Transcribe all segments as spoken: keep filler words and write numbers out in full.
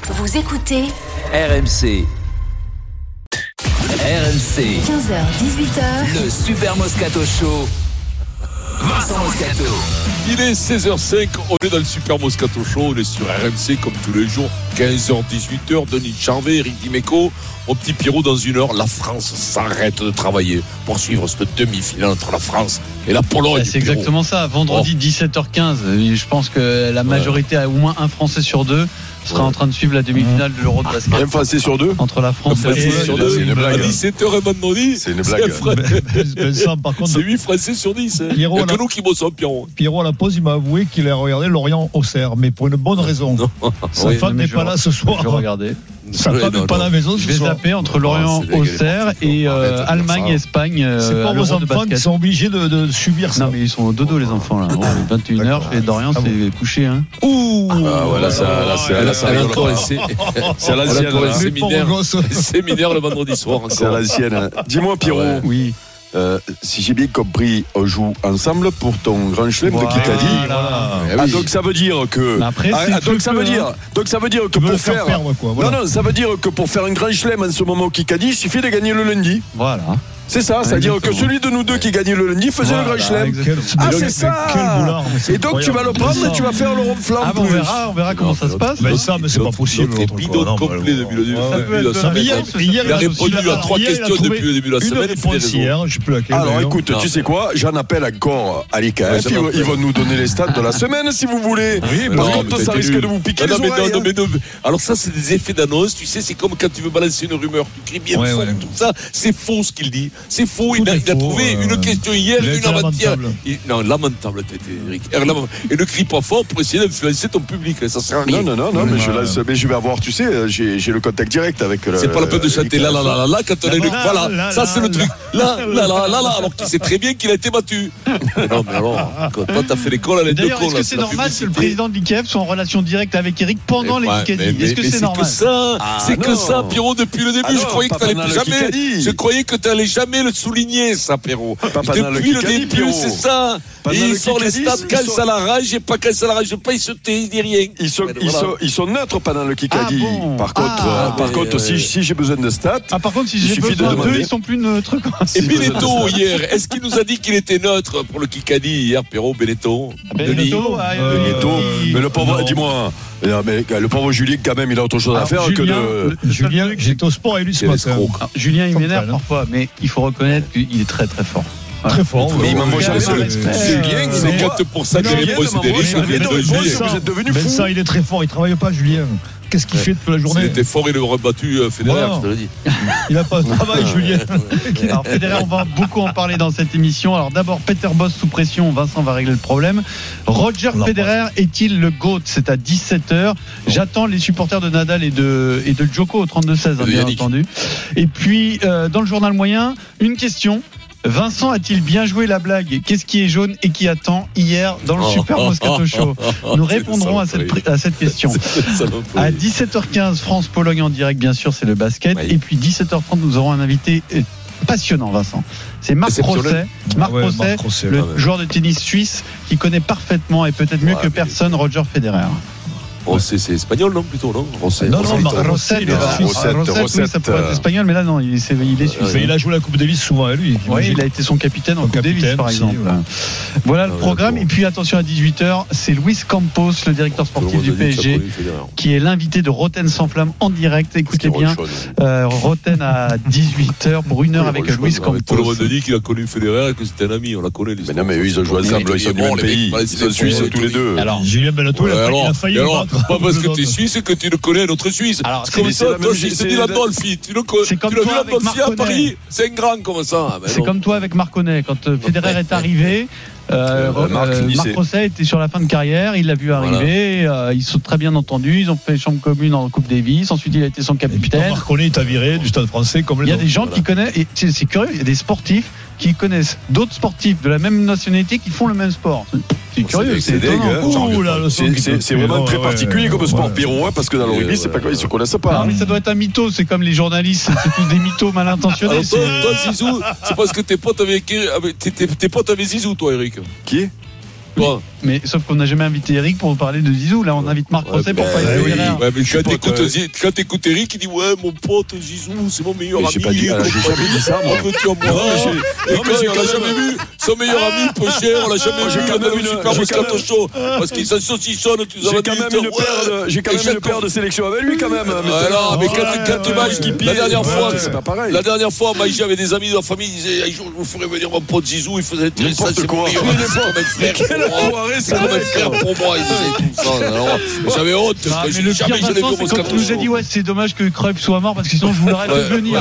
Vous écoutez R M C. R M C. quinze heures dix-huit heures. Le Super Moscato Show. Vincent Moscato. Il est seize heures cinq, on est dans le Super Moscato Show, on est sur R M C comme tous les jours, quinze heures dix-huit heures, Denis Charvet, Eric Dimeco, mon petit Pierrot, dans une heure, la France s'arrête de travailler pour suivre cette demi-finale entre la France et la Pologne. C'est Pierrot. Exactement ça, vendredi oh. dix-sept heures quinze, je pense que la majorité, ouais. a au moins un Français sur deux, sera ouais. en train de suivre la demi-finale de l'Euro de basket. Un Français sur deux entre la France et la sur deux. C'est une blague. À dix-sept heures vendredi, c'est une blague. C'est, par contre, c'est huit Français sur dix. Il n'y a que nous qui bossons, Pierrot. Pierrot, à la pause, il m'a avoué qu'il a regardé Lorient-Auxerre, mais pour une bonne raison. Non. Sa oui, femme n'est pas là ce soir. Je vais regarder. Sa femme n'est pas à la maison. Je vais zapper entre Lorient-Auxerre et euh, Allemagne et Espagne. Euh, c'est pas vos enfants qui sont obligés de, de subir ça. Non, mais ils sont au dodo, les enfants, là. vingt et une heures, chez Dorian, ah, c'est bon. couché, hein. Ouh! Ah, voilà, ça, là, c'est, là, ça, c'est, c'est à l'ancienne. Séminaire, séminaire le vendredi soir. Encore. C'est à l'ancienne. Dis-moi, Pierrot. Oui. Euh, si j'ai bien compris, on joue ensemble pour ton grand chelem voilà, de Kikadi. Voilà. Ah, donc ça veut dire que. Après, ah, donc ça veut dire, donc ça veut dire que pour faire. Perdre, quoi, voilà. Non non, ça veut dire que pour faire un grand chelem en ce moment au Kikadi, il suffit de gagner le lundi. Voilà. C'est ça, c'est-à-dire que celui de nous deux qui gagnait le lundi faisait voilà, le grand chelem. Ah, c'est ça. Et donc tu vas le prendre et tu vas faire le rond flamme. Ah, on verra, on verra comment ça se passe. Mais ça, mais c'est pas possible. C'est bidon complet depuis le début de la semaine. Il a répondu à trois questions depuis le début de la semaine. Alors écoute, tu sais quoi, j'en appelle encore à l'I K F. Ils vont nous donner les stats de la semaine si vous voulez. Par contre, ça risque de vous piquer les oreilles. Alors ça, c'est des effets d'annonce. Tu sais, c'est comme quand tu veux balancer une rumeur. Tu cries bien fort, tout ça. C'est faux ce qu'il dit. C'est faux, il a, il a trouvé euh, une question hier, une avant-hier. Il, non, lamentable, Eric. Et ne crie pas fort pour essayer d'influencer ton public, ça sert à rien. Non, non, non, non mais, je laisse, mais je vais avoir, tu sais, j'ai, j'ai le contact direct avec le. C'est pas la peine de chanter là, là, là, là, là, quand on est le. Voilà, ça c'est le truc. Là, là, là, là, là, alors qu'il sait très bien qu'il a été battu. Non, mais alors, quand toi t'as fait l'école à l'aide de D'ailleurs, est-ce que c'est normal que le président de l'I K F soit en relation directe avec Eric pendant les Kikadi ? Est-ce que c'est normal ? C'est que ça, c'est que ça, Pierrot, depuis le début. Je croyais que t'allais jamais. Je croyais que t'allais jamais le souligner, ça, Pierrot. Depuis le, le début, Pierrot. C'est ça. Et il sort les stats quand sont... ça l'arrange et pas quand ça l'arrange pas, il se tait, il dit rien. Ils sont, ils voilà. sont, ils sont neutres pendant le Kikadi. Ah bon. Par contre, ah, euh, par contre, euh, si, si j'ai besoin de stats. Ah, par contre, si j'ai besoin d'eux, ils sont plus neutres. Et Benetton, hier, est-ce qu'il nous a dit qu'il était neutre pour le Kikadi hier, Pierrot, Benetton? Benetton, Benetton. Mais le pauvre, dis-moi. Mais le pauvre Julien, quand même, il a autre chose à faire que de. Julien, j'étais au sport avec lui ce matin. Julien, il m'énerve parfois, mais il faut reconnaître qu'il est très très fort. Très fort. Mais il m'a mangé le Julien, c'est quatre pour cent qu'il est considéré. Vous êtes devenu fou. Ça, il est très fort, il travaille pas, Julien. Qu'est-ce qu'il fait toute la journée ? S'il était fort, il aurait battu Federer, je te l'ai dit. Il n'a pas de travail, Julien. Alors, Federer, on va beaucoup en parler dans cette émission. Alors, d'abord, Peter Bosz sous pression. Vincent va régler le problème. Roger Federer est-il le GOAT ? C'est à dix-sept heures. J'attends les supporters de Nadal et de, et de Djoko au trente-deux seize, hein, bien Yannick. Entendu. Et puis, euh, dans le journal moyen, une question. Vincent a-t-il bien joué la blague ? Qu'est-ce qui est jaune et qui attend hier dans le oh, Super Moscato Show ? Nous répondrons à cette, à cette question. À dix-sept heures quinze, France-Pologne en direct, bien sûr, c'est le basket. Oui. Et puis dix-sept heures trente, nous aurons un invité passionnant, Vincent. C'est Marc Rosset, Marc ouais, Rosset, Rosset, le ouais. joueur de tennis suisse qui connaît parfaitement et peut-être mieux ouais, que personne Roger Federer. Rosset, c'est espagnol, non, plutôt, non Rosset. Non, non, Rosset, il est Rosset, ça pourrait être espagnol, mais là, non, il est, il est suisse. Mais il a joué la Coupe Davis souvent à lui. Oui, il a été son capitaine en Coupe Davis, par exemple. Voilà le programme. Et puis, attention, à dix-huit heures, c'est Luis Campos, le directeur sportif du P S G, qui est l'invité de Roten sans flamme en direct. Écoutez bien, Roten à dix-huit heures pour une heure avec Luis Campos. Tout le monde dit qu'il a connu Federer et que c'était un ami, on l'a connaît. Mais non, mais eux, ils ont joué ensemble, ils sont du même pays. Ils sont suisses tous les deux. Alors, Julien Bellato, il a failli. Pas parce que tu es suisse que tu le connais un autre Suisse. Alors, c'est comme ça, toi, si je te dis Landolfi, tu le connais. Tu l'as vu Landolfi à Paris, c'est un grand comme ça. C'est comme toi avec Marconnet. Quand Federer est arrivé, euh, euh, Marc, euh, Marc Rosset était sur la fin de carrière, il l'a vu arriver, voilà. euh, ils sont très bien entendus, ils ont fait chambre commune en Coupe Davis, ensuite il a été son capitaine. Marconnet est viré du Stade Français comme les Il y a autres. des gens voilà. qui connaissent, et c'est, c'est curieux, il y a des sportifs qui connaissent d'autres sportifs de la même nationalité qui font le même sport. C'est curieux, c'est, c'est, c'est étonnant. Ouh, là, c'est, c'est, c'est vraiment très particulier comme sport, Pierrot, parce que dans le rugby, c'est pas quoi, ils se connaissent pas. Non, mais ça doit être un mytho, c'est comme les journalistes, c'est tous des mythos mal intentionnés. Alors, toi, toi, Zizou, c'est parce que tes potes avaient, tes, tes, tes potes avaient Zizou, toi, Eric. Qui? Toi. Mais sauf qu'on n'a jamais invité Eric pour parler de Zizou. Là, on invite Marc Rosset ouais, pour bah, parler de oui, Federer. ouais, mais quand t'écoutes, euh... quand t'écoutes Eric, il dit ouais, mon pote Zizou, c'est mon meilleur mais ami. J'ai pas dit, j'ai jamais dit ça, moi. Et quand on l'a jamais vu, son meilleur ami, peu cher, on l'a jamais vu. J'ai quand même une super Moscato Show. Parce qu'il s'en saucissonne, tu nous as dit. J'ai quand même une paire de sélection avec lui, quand même. Non, mais quand tu m'as la dernière fois, c'est pas pareil. La dernière fois, Maïji avait des amis de la famille, il disait un jour, je vous ferai venir mon pote Zizou, il faisait ça, c'est mon meilleur ami. C'est comme un frère pour moi, il disait tout ça. Alors, j'avais honte. Ah, mais le pire, Vincent, c'est quand tu nous as dit ouais, c'est dommage que Cruyff soit mort parce que sinon je vous l'aurais fait venir.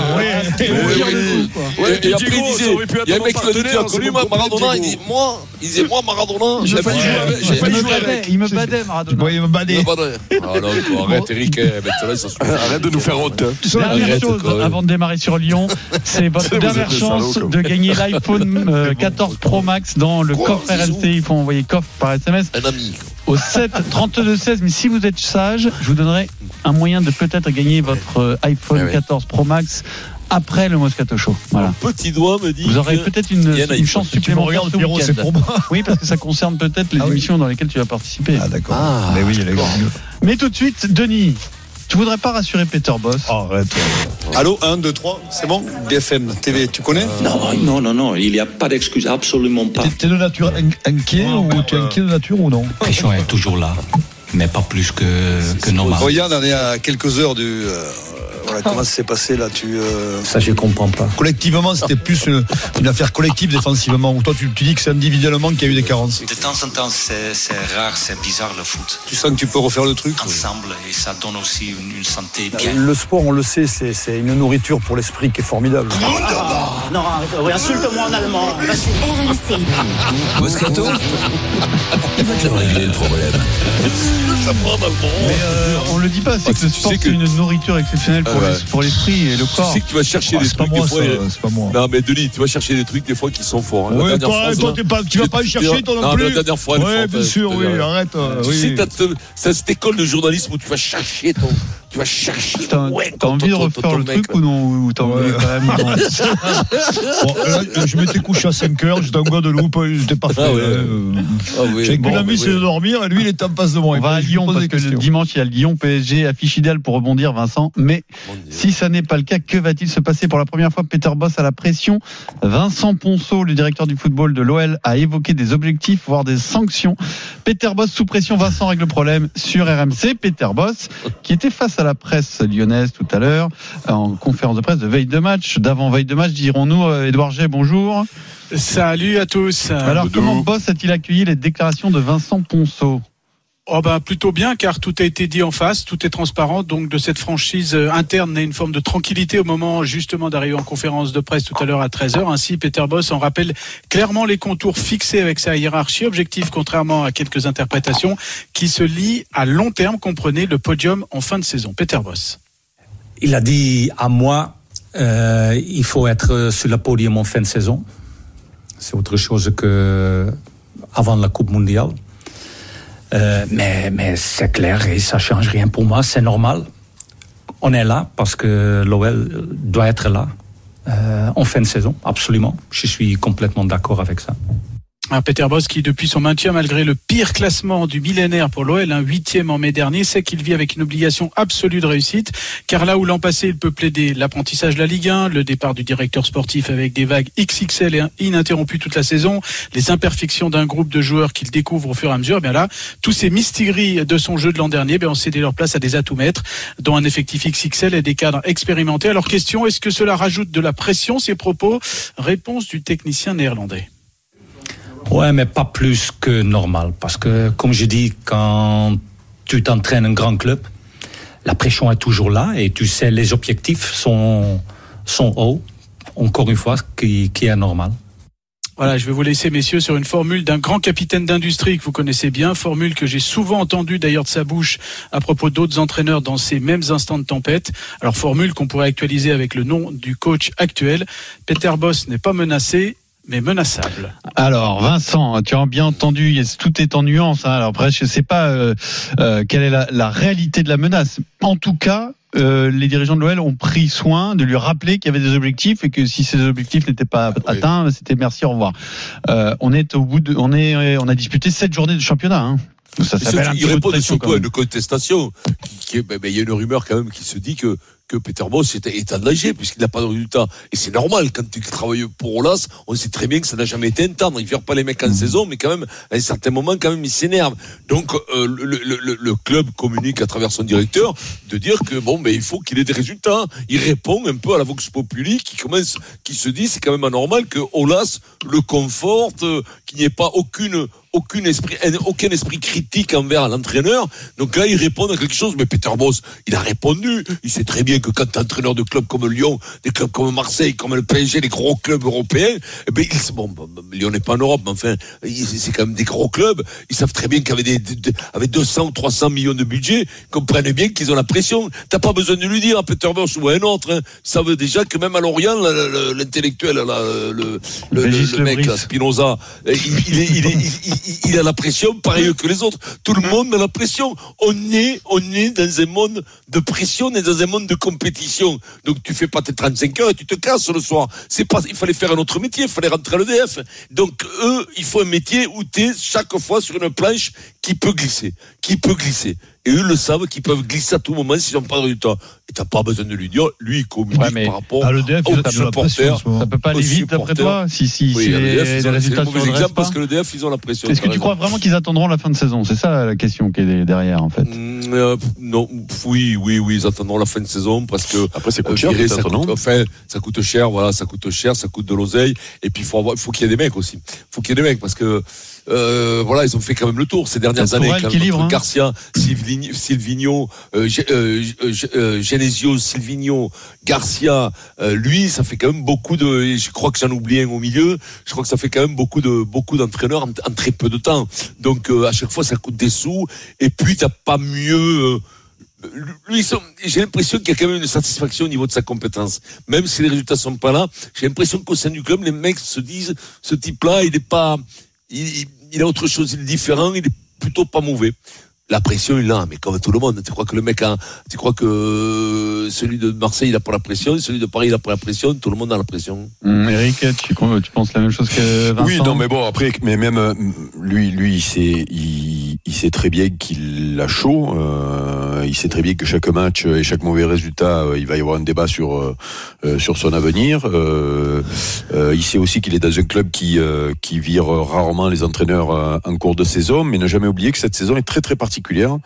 Et après, il disait, il y a un mec qui l'a dit, tu as connu Maradona, il dit, moi, il disait, moi, Maradona, j'ai failli jouer avec. Il me badait, Maradona. Il me badait. Alors, arrête, Eric, maintenant, ça se arrête de nous faire honte. Dernière chose, avant de démarrer sur Lyon, c'est votre dernière chance de gagner l'iPhone quatorze Pro Max dans le coffre R M C. Il faut envoyer coffre par S M S. Un ami. Au sept trente-deux seize, mais si vous êtes sage, je vous donnerai un moyen de peut-être gagner votre iPhone quatorze Pro Max après le Moscato Show. Voilà. Mon petit doigt me dit. Vous aurez peut-être une, une chance supplémentaire. Regarde, Pierrot, c'est pour moi. Oui, parce que ça concerne peut-être les ah, émissions oui. dans lesquelles tu vas participer. Ah d'accord. Ah, mais oui, d'accord. Mais tout de suite, Denis. Tu voudrais pas rassurer Peter Boss? Oh, arrête. Allô, un, deux, trois, c'est bon? B F M T V, tu connais? Non, non, non, non, il n'y a pas d'excuse, absolument pas. T'es de nature inquiet oh, ou tu es inquiet de nature ou non? La pression est toujours là, mais pas plus que, que normal. Regarde, on est à quelques heures du... Euh, voilà, comment ça s'est passé là tu, euh... Ça, je comprends pas. Collectivement, c'était plus une, une affaire collective défensivement, ou toi tu, tu dis que c'est individuellement qu'il y a eu des carences? De temps en temps, c'est, c'est rare, c'est bizarre le foot. Tu sens que tu peux refaire le truc? Ensemble, et ça donne aussi une, une santé bien. Le sport, on le sait, c'est, c'est une nourriture pour l'esprit qui est formidable. Ah, non, arrête, oui, insulte-moi en allemand. R M C. Moscato, il va te régler le problème. Ça prend dans le monde. Mais euh, on le dit pas, c'est ah, que le sport, c'est une nourriture exceptionnelle pour, ah, ouais. les, pour l'esprit et le corps. Tu sais que tu vas chercher ah, des c'est trucs pas moi, des fois. Ça, c'est pas moi. Non, mais Denis, tu vas chercher des trucs des fois qui sont forts. Hein. Ouais, toi, toi t'es pas, tu vas pas y chercher, toi non plus. La dernière fois, ouais, bien sûr, oui, arrête. Tu sais, t'as cette école de journalisme où tu vas chercher ton. Tu vas chercher. T'as, ouais, t'as envie de refaire le truc ou non? Ou t'as envie quand même non. Bon, là, je m'étais couché à cinq heures, j'étais en Guadeloupe, j'étais parfait. Ah ouais. euh, ah oui. J'ai qu'une amie, c'est de dormir, et lui, il était en face de moi. On va à Lyon parce que le dimanche, il y a le Lyon P S G, affiche idéale pour rebondir, Vincent. Mais si ça n'est pas le cas, que va-t-il se passer? Pour la première fois, Peter Boss a la pression. Vincent Ponceau, le directeur du football de l'O L, a évoqué des objectifs, voire des sanctions. Peter Boss sous pression, Vincent règle le problème sur R M C. Peter Boss, qui était face à la presse lyonnaise tout à l'heure, en conférence de presse de veille de match, d'avant-veille de match, dirons-nous. Édouard G, bonjour. Salut à tous. Alors, Bonjour. Comment Boss a-t-il accueilli les déclarations de Vincent Ponceau? Oh ben plutôt bien, car tout a été dit en face, tout est transparent, donc de cette franchise interne naît une forme de tranquillité au moment justement d'arriver en conférence de presse tout à l'heure à treize heures. Ainsi, Peter Boss en rappelle clairement les contours fixés avec sa hiérarchie, objectif contrairement à quelques interprétations qui se lient à long terme, comprenez le podium en fin de saison. Peter Boss. Il a dit à moi, euh, il faut être sur le podium en fin de saison. C'est autre chose que avant la Coupe mondiale. Euh, mais, mais c'est clair et ça change rien pour moi, c'est normal. On est là parce que l'O L doit être là euh, en fin de saison, absolument. Je suis complètement d'accord avec ça. Un Peter Boss qui, depuis son maintien, malgré le pire classement du millénaire pour l'O L, un huitième en mai dernier, sait qu'il vit avec une obligation absolue de réussite, car là où l'an passé, il peut plaider l'apprentissage de la Ligue un, le départ du directeur sportif avec des vagues X X L et ininterrompues toute la saison, les imperfections d'un groupe de joueurs qu'il découvre au fur et à mesure, bien là, tous ces mystigris de son jeu de l'an dernier, bien ont cédé leur place à des atouts-maîtres, dont un effectif X X L et des cadres expérimentés. Alors question, est-ce que cela rajoute de la pression, ces propos? Réponse du technicien néerlandais. Ouais, mais pas plus que normal. Parce que, comme je dis, quand tu t'entraînes un grand club, la pression est toujours là et tu sais, les objectifs sont, sont hauts. Encore une fois, qui, qui est normal. Voilà, je vais vous laisser, messieurs, sur une formule d'un grand capitaine d'industrie que vous connaissez bien, formule que j'ai souvent entendue d'ailleurs de sa bouche à propos d'autres entraîneurs dans ces mêmes instants de tempête. Alors, formule qu'on pourrait actualiser avec le nom du coach actuel. Peter Boss n'est pas menacé, mais menaçable. Alors Vincent, tu as bien entendu, tout est en nuance. Hein. Alors après, je ne sais pas euh, euh, quelle est la, la réalité de la menace. En tout cas, euh, les dirigeants de l'O L ont pris soin de lui rappeler qu'il y avait des objectifs et que si ces objectifs n'étaient pas oui. atteints, c'était merci, au revoir. Euh, on est au bout de, on est, on a disputé sept journées de championnat. Hein. Ça s'appelle un il répond surtout à une contestation. Qui, qui, ben, ben, il y a une rumeur quand même qui se dit que que Peter Bosz est, est enragé puisqu'il n'a pas de résultat. Et c'est normal, quand tu travailles pour Olas, on sait très bien que ça n'a jamais été un tendre. Il ne vire pas les mecs en mmh. saison, mais quand même, à un certain moment, quand même, il s'énerve. Donc, euh, le, le, le, le club communique à travers son directeur de dire que bon, ben, il faut qu'il ait des résultats. Il répond un peu à la Vox Populi qui commence, qui se dit, c'est quand même anormal que Olas le conforte, euh, qu'il n'y ait pas aucune aucun esprit, aucun esprit critique envers l'entraîneur. Donc là, il répond à quelque chose. Mais Peter Bosz, il a répondu. Il sait très bien que quand tu es entraîneur de clubs comme Lyon, des clubs comme Marseille, comme le P S G, les gros clubs européens, eh ben, il, bon, Lyon n'est pas en Europe, mais enfin, c'est quand même des gros clubs. Ils savent très bien qu'avec des, des, avec deux cents, trois cents millions de budget, ils comprennent bien qu'ils ont la pression. T'as pas besoin de lui dire à Peter Bosz ou à un autre, hein. Ça veut déjà que même à Lorient, l'intellectuel, le, le, le, le, le mec, là, Spinoza, il, il est, il est, il, il a la pression pareil que les autres. Tout le monde a la pression. On est, on est dans un monde de pression, on est dans un monde de compétition. Donc tu fais pas tes trente-cinq heures et tu te casses le soir. C'est pas, il fallait faire un autre métier, il fallait rentrer à l'E D F. Donc eux, il faut un métier où tu es chaque fois sur une planche qui peut glisser, qui peut glisser. Et eux le savent qu'ils peuvent glisser à tout moment s'ils n'ont pas de résultat. Et t'as pas besoin de lui dire, lui il communique ouais, par rapport aux supporters. Ça peut pas aller vite d'après toi si, si, oui, si les, les, les résultats sont exemple parce que le D F ils ont la pression. Est-ce que tu crois vraiment qu'ils attendront la fin de saison? C'est ça la question qui est derrière en fait. Mmh, euh, non, oui, oui, oui, ils attendront la fin de saison parce que après c'est coûte cher, euh, ça coûte, enfin, ça coûte cher, voilà, ça coûte cher, ça coûte de l'oseille. Et puis il faut avoir, il faut qu'il y ait des mecs aussi. Il faut qu'il y ait des mecs parce que Euh, voilà, ils ont fait quand même le tour ces dernières années. Quand même, livre, hein. Garcia, Silvigno, Silvigno euh, euh, euh, Genesio, Silvigno, Garcia, euh, lui, ça fait quand même beaucoup de. Je crois que j'en oublie un au milieu. Je crois que ça fait quand même beaucoup de beaucoup d'entraîneurs en, en très peu de temps. Donc euh, à chaque fois, ça coûte des sous. Et puis t'as pas mieux. Euh, Lui, j'ai l'impression qu'il y a quand même une satisfaction au niveau de sa compétence. Même si les résultats sont pas là, j'ai l'impression qu'au sein du club, les mecs se disent, ce type-là, il est pas, il, il a autre chose, il est différent, il est plutôt pas mauvais. La pression, il l'a, mais comme tout le monde. Tu crois que le mec a, tu crois que celui de Marseille, il a pas la pression, celui de Paris, il a pas la pression, tout le monde a la pression. Mmh, Eric, tu, tu penses la même chose que Vincent? Oui, non, mais bon, après, mais même, lui, lui, il sait, il, il sait très bien qu'il a chaud, euh, il sait très bien que chaque match et chaque mauvais résultat, il va y avoir un débat sur, euh, sur son avenir, euh, euh, il sait aussi qu'il est dans un club qui, euh, qui vire rarement les entraîneurs en cours de saison, mais ne jamais oublier que cette saison est très, très particulière. particulière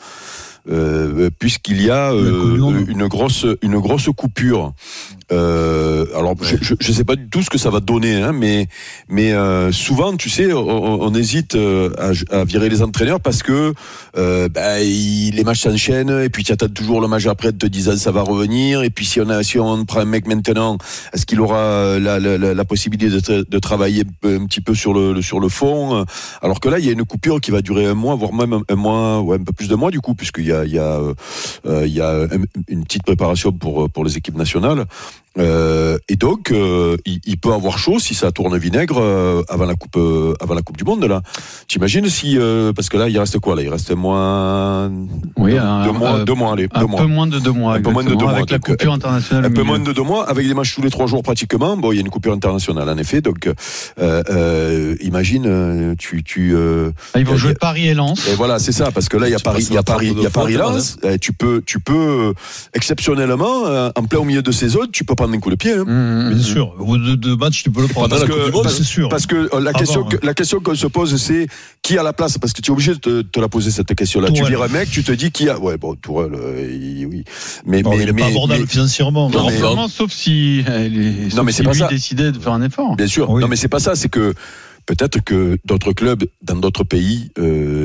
euh, puisqu'il y a euh, une grosse une grosse coupure. Euh, alors ouais. je, je sais pas du tout ce que ça va donner, hein, mais mais euh, souvent tu sais on, on hésite à, à virer les entraîneurs parce que euh, bah, il, les matchs s'enchaînent et puis tu attends toujours le match après te disant ça va revenir et puis si on a si on prend un mec maintenant est-ce qu'il aura la, la, la, la possibilité de, de travailler un petit peu sur le sur le fond alors que là il y a une coupure qui va durer un mois voire même un mois ouais un peu plus de mois du coup puisqu'il y a il y a euh, il y a une petite préparation pour pour les équipes nationales. Euh, et donc, euh, il, il peut avoir chaud si ça tourne vinaigre euh, avant la coupe, euh, avant la coupe du monde là. T'imagines si, euh, parce que là, il reste quoi là? Il reste moins, oui, deux, un, deux mois, euh, deux mois, allez, un deux peu mois. moins de deux mois, un peu moins de deux mois avec la coupure internationale. Un peu moins de deux mois, avec des matchs tous les trois jours pratiquement. Bon, il y a une coupure internationale en effet. Donc, euh, euh, imagine, tu, tu. Euh, ah, ils vont jouer Paris et Lens. Et voilà, c'est ça, parce que là, il y a Paris, il y a Paris, il y a Paris Lens. Tu peux, tu peux exceptionnellement, en plein au milieu de saison, tu peux prendre un coup de pied. Hein. Mmh, bien sûr, au bout de deux matchs, tu peux le prendre. Parce que, monde, parce, c'est sûr. Parce que la question, Avant, que, la question qu'on se pose, c'est qui a la place. Parce que tu es obligé de te, te la poser cette question-là. Tourelle. Tu vires un mec, tu te dis qui a. Ouais, bon, Tourelle, euh, il, oui. Mais, bon, mais il n'est mais, pas abordable mais, financièrement. Non, mais, non, sauf si, euh, non, mais si c'est lui pas ça. décidait de faire un effort. Bien sûr. Oui. Non, mais c'est pas ça. C'est que peut-être que d'autres clubs dans d'autres pays, euh,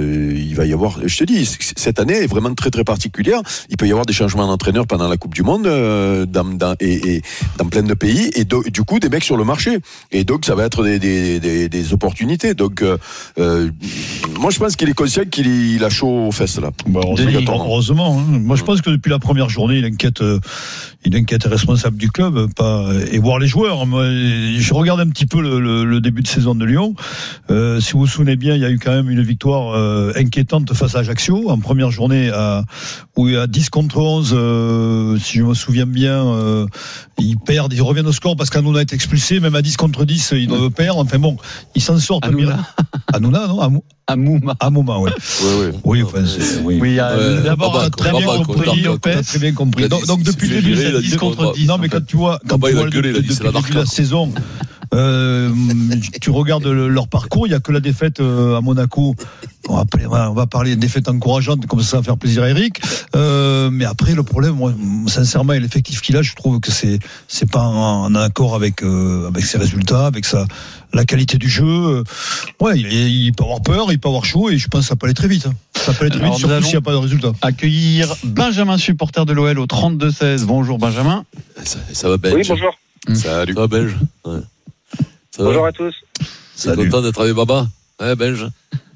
il va y avoir, je te dis, cette année est vraiment très très particulière. Il peut y avoir des changements d'entraîneur pendant la Coupe du Monde euh, dans, dans, et, et dans plein de pays, et do, du coup des mecs sur le marché. Et donc ça va être des, des, des, des opportunités. Donc euh, euh, moi je pense qu'il est conscient qu'il il a chaud aux fesses là. Bah, heureusement. heureusement hein. Moi je pense que depuis la première journée, il inquiète, euh, il inquiète les responsables du club, pas et voir les joueurs. Moi, je regarde un petit peu le, le, le début de saison de Lyon. Euh, si vous vous souvenez bien, il y a eu quand même une victoire euh, inquiétante face à Ajaccio en première journée, à, où il y a dix contre onze. Euh, si je me souviens bien, euh, ils perdent, ils reviennent au score parce qu'Anouna est expulsé. Même à dix contre dix, ils doivent perdre. Enfin bon, ils s'en sortent. Anouna, Anouna non Amou... Amouma. Amouma, ouais. Oui, oui. Oui, enfin, c'est, oui. oui euh, ouais, d'abord, Baba, très, Baba, bien Baba, compris, Baba, très bien compris. Donc, donc depuis le début, c'est dix contre dix. Non, mais quand tu vois, quand tu vois le début de la saison, euh, tu regardes leur parcours, il n'y a que la défaite à Monaco. On va, on va parler de défaite encourageante, comme ça, ça va faire plaisir à Eric. Euh, mais après, le problème, moi, sincèrement, et l'effectif qu'il a, je trouve que c'est, c'est pas en, en accord avec, euh, avec ses résultats, avec sa, la qualité du jeu. Ouais, il, il peut avoir peur, il peut avoir chaud, et je pense que ça peut aller très vite. Ça peut aller très vite, surtout s'il n'y a pas de résultat. Accueillir Benjamin, supporter de l'O L au trente-deux seize. Bonjour Benjamin. Ça, ça va, Benj? Oui, bonjour. Mmh. Salut. Ça va, Benj? Ouais. Ça bonjour va? à tous. C'est content d'être avec Baba? Ouais, Benj?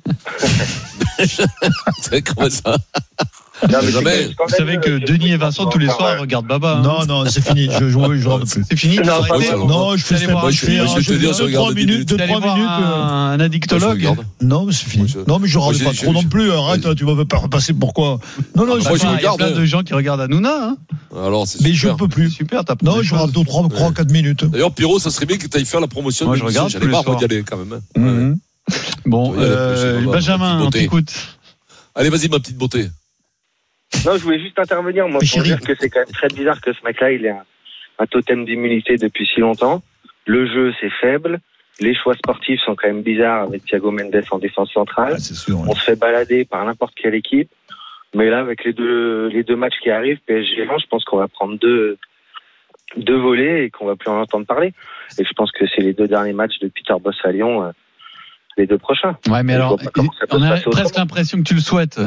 C'est comment ça? Non, vous savez que Denis et Vincent tous les soirs regardent Baba. Hein. Non, non, c'est fini. Je joue, je rentre plus. C'est fini. Non, non, je fais ça. Moi, je fais deux, trois minutes, deux, trois minutes. Un addictologue. Non, mais c'est fini. Non, mais je rentre pas trop non plus. Arrête, tu vas pas passer pourquoi? Non, non, je regarde. Il y a plein de gens qui regardent Hanouna. Alors, c'est mais je peux plus. Super, t'as non, je rentre deux, trois, trois, quatre minutes. D'ailleurs, Pierrot, ça serait bien que tu ailles faire la promotion. Moi, je regarde. J'allais pas y aller quand même. Bon, Benjamin, on t'écoute. Allez, vas-y, ma petite beauté. Non, je voulais juste intervenir, moi, pour dire que c'est quand même très bizarre que ce mec-là, il ait un, un totem d'immunité depuis si longtemps. Le jeu, c'est faible. Les choix sportifs sont quand même bizarres avec Thiago Mendes en défense centrale. Ouais, c'est sûr, ouais. On se fait balader par n'importe quelle équipe. Mais là, avec les deux, les deux matchs qui arrivent, P S G, je pense qu'on va prendre deux, deux volets et qu'on va plus en entendre parler. Et je pense que c'est les deux derniers matchs de Peter Bosz à Lyon, euh, les deux prochains. Ouais, mais alors, on a presque l'impression que tu le souhaites.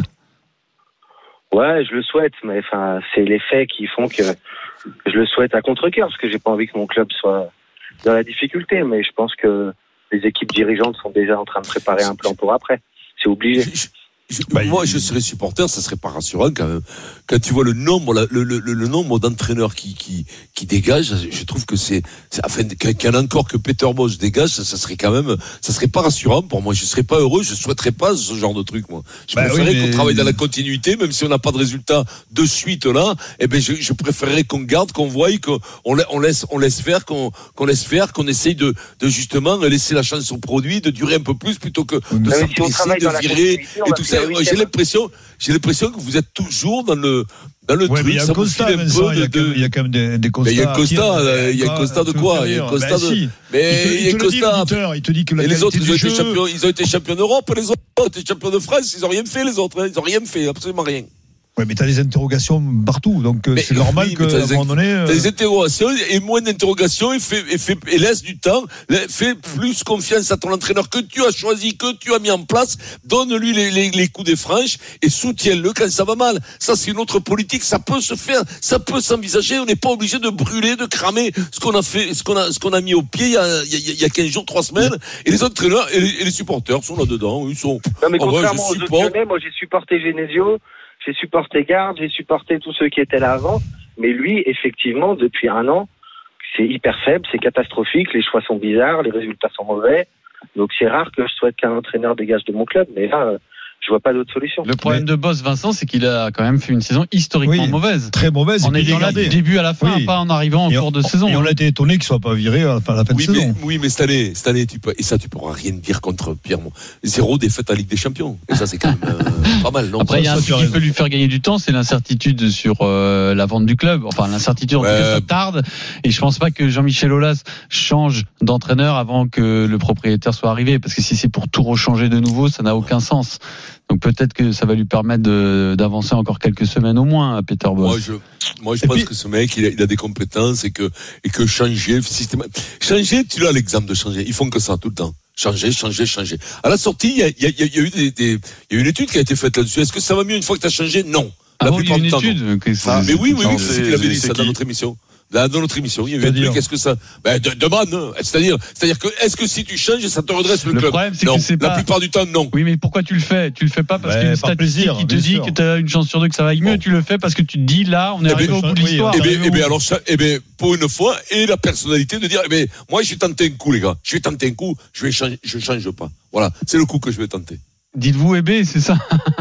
Ouais, je le souhaite, mais enfin, c'est les faits qui font que je le souhaite à contre-cœur, parce que j'ai pas envie que mon club soit dans la difficulté, mais je pense que les équipes dirigeantes sont déjà en train de préparer un plan pour après. C'est obligé. Je, je, bah, moi, je serais supporter, ça serait pas rassurant quand même. Quand tu vois le nombre, le, le, le, le nombre d'entraîneurs qui, qui, qui dégagent, je trouve que c'est, c'est enfin, qu'il y en a encore que Peter Bosz dégage, ça, ça serait quand même, ça serait pas rassurant pour moi. Je serais pas heureux, je souhaiterais pas ce genre de truc, moi. Je bah préférerais oui, mais... qu'on travaille dans la continuité, même si on n'a pas de résultat de suite là. Eh ben, je, je préférerais qu'on garde, qu'on voie, qu'on on laisse, on laisse faire, qu'on, qu'on laisse faire, qu'on essaye de, de justement laisser la chance au produit, de durer un peu plus plutôt que de s'empresser, de virer et tout ça. J'ai l'impression, j'ai l'impression que vous êtes toujours dans le, dans le ouais, truc. Il y a un constat, Vincent, il de... y a quand même des, des constats. Mais il y a un constat, il y a un constat de quoi? Il y a un constat de. Mais il y a un constat. Il te dit que la et les autres, ils ont été jeu... champions, ils ont été champions d'Europe, les autres ont été champions de France, ils ont rien fait, les autres, ils ont rien fait, absolument rien. Ouais, mais t'as des interrogations partout, donc mais, c'est normal oui, qu'à un moment donné. Euh... T'as des interrogations et moins d'interrogations et, fait, et, fait, et laisse du temps, fais plus confiance à ton entraîneur que tu as choisi, que tu as mis en place, donne-lui les, les, les coups des franches et soutiens-le quand ça va mal. Ça, c'est une autre politique, ça peut se faire, ça peut s'envisager, on n'est pas obligé de brûler, de cramer ce qu'on a fait, ce qu'on a, ce qu'on a mis au pied il y a, il y a, il y a quinze jours, trois semaines, et les entraîneurs et les, et les supporters sont là-dedans, ils sont. Non, mais contrairement aux autres Lyonnais, moi j'ai supporté Genesio. J'ai supporté Garde, j'ai supporté tous ceux qui étaient là avant, mais lui, effectivement, depuis un an, c'est hyper faible, c'est catastrophique, les choix sont bizarres, les résultats sont mauvais, donc c'est rare que je souhaite qu'un entraîneur dégage de mon club, mais là, je vois pas d'autre solution. Le problème mais... de Bosz, Vincent, c'est qu'il a quand même fait une saison historiquement oui, mauvaise. Très mauvaise. En ayant là du début à la fin, oui. Pas en arrivant en et cours on, de saison. Et on a été étonné qu'il soit pas viré à la fin, à la fin oui, de mais, saison. Oui, mais cette année, cette année, tu peux, et ça, tu pourras rien dire contre Pierre. Zéro défaite à Ligue des Champions. Et ça, c'est quand même euh, pas mal. Non, après, il y a un truc qui peut lui faire gagner du temps, c'est l'incertitude sur euh, la vente du club. Enfin, l'incertitude, en ouais. tout cas, ça tarde. Et je pense pas que Jean-Michel Aulas change d'entraîneur avant que le propriétaire soit arrivé. Parce que si c'est pour tout rechanger de nouveau, ça n'a aucun sens. Donc peut-être que ça va lui permettre de, d'avancer encore quelques semaines au moins à Peter Bosz. Moi je, moi je pense puis, que ce mec il a, il a des compétences et que et que changer systématiquement, changer, tu as l'exemple de changer. Ils font que ça tout le temps. Changer, changer, changer. À la sortie, il y a, il y a, il y a eu des, des, il y a eu une étude qui a été faite là-dessus. Est-ce que ça va mieux une fois que tu as changé? Non. La ah bon, plupart il y a une du étude. Temps, ah, mais oui, oui, oui, c'est ce qu'il avait dit ça dans notre émission. Là, dans notre émission, il y a eu un truc, est-ce que ça, ben, de, demande, hein. c'est-à-dire, c'est-à-dire que, est-ce que si tu changes, ça te redresse le, le club? Problème, c'est non. que c'est la pas... plupart du temps, non. Oui, mais pourquoi tu le fais? Tu le fais pas parce ouais, qu'il y a une statistique plaisir, qui te dit sûr. que tu as une chance sur deux que ça va mieux. Bon. Tu le fais parce que tu te dis, là, on est eh arrivé ben, au bout de l'histoire. Eh ben, eh ben, alors, ça, eh ben, pour une fois, et la personnalité de dire, eh ben, moi, j'ai tenté un coup, les gars. Je vais tenter un coup, je vais changer, je change pas. Voilà. C'est le coup que je vais tenter. Dites-vous E B, c'est ça.